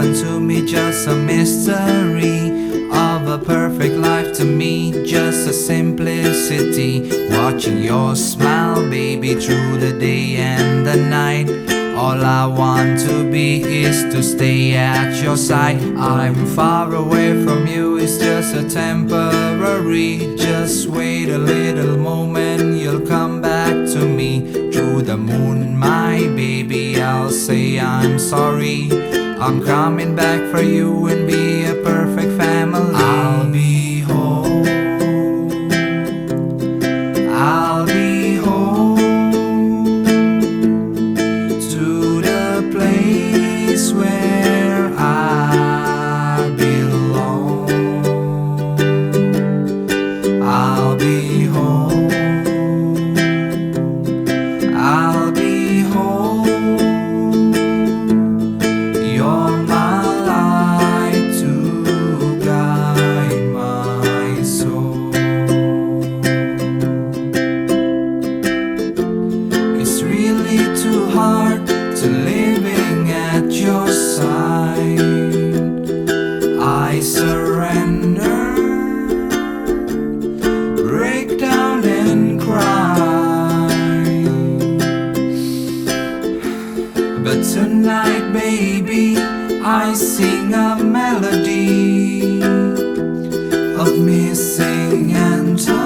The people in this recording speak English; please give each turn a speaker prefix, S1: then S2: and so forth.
S1: happened to me, just a mystery of a perfect life to me, just a simplicity. Watching your smile, baby, through the day and the night. All I want to be is to stay at your side. I'm far away from you, it's just a temporary. Just wait a little moment, you'll come back to me. Through the moon, my baby, I'll say I'm sorry. I'm coming back for you and be a perfect family. I'll be home, I'll be home, to the place where I belong. I'll be home, I'll be home. You're my light to guide my soul. It's really too hard to living at your side. I surrender, break down and cry. But tonight, baby, I sing a melody of missing and